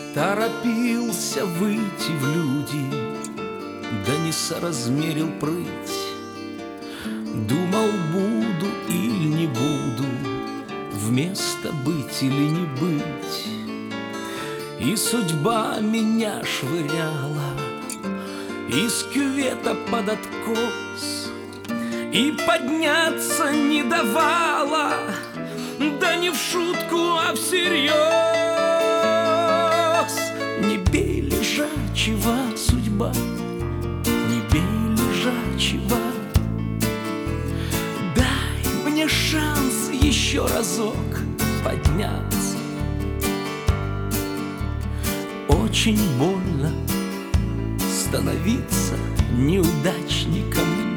Торопился выйти в люди, да не соразмерил прыть. Думал, буду или не буду, вместо быть или не быть. И судьба меня швыряла из кювета под откос, и подняться не давала, да не в шутку, а всерьез. Не бей лежачего, судьба, не бей лежачего. Дай мне шанс еще разок подняться. Очень больно становиться неудачником,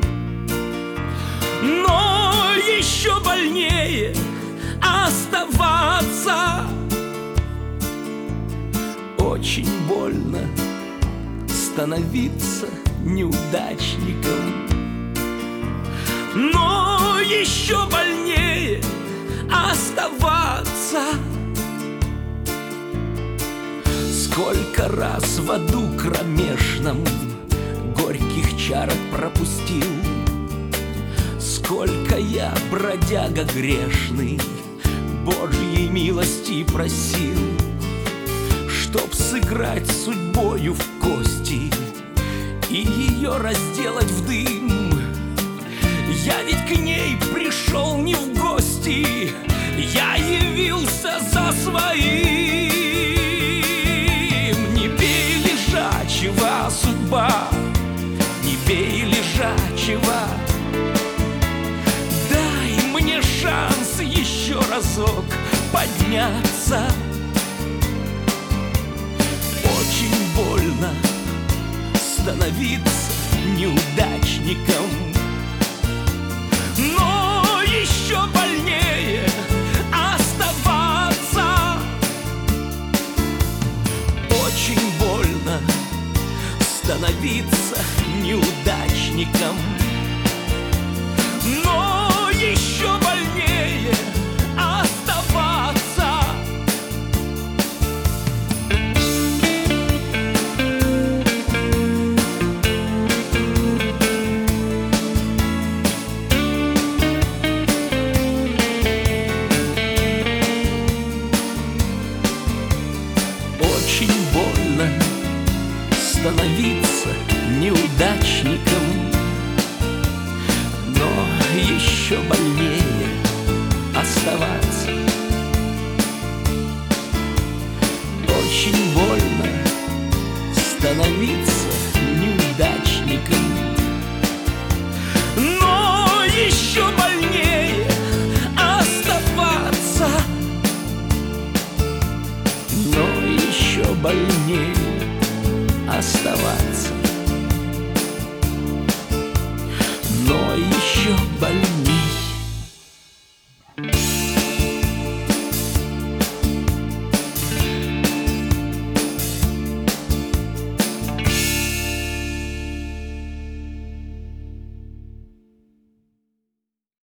но еще больнее оставаться. Очень больно становиться неудачником, но еще больнее оставаться. Сколько раз в аду кромешном горьких чарок пропустил, сколько я, бродяга грешный, Божьей милости просил, чтоб сыграть с судьбою в кости и ее разделать в дым. Я ведь к ней пришел не в гости, я явился за своим. Не бей лежачего, судьба, не бей лежачего. Дай мне шанс еще разок подняться. Очень больно становиться неудачником, но еще больнее оставаться. Очень больно становиться неудачником, но еще больнее оставаться. Очень больно становиться неудачником, но еще больнее оставаться. Очень больно становиться неудачником, но еще больнее оставаться. Но еще больнее оставаться. Но еще больней.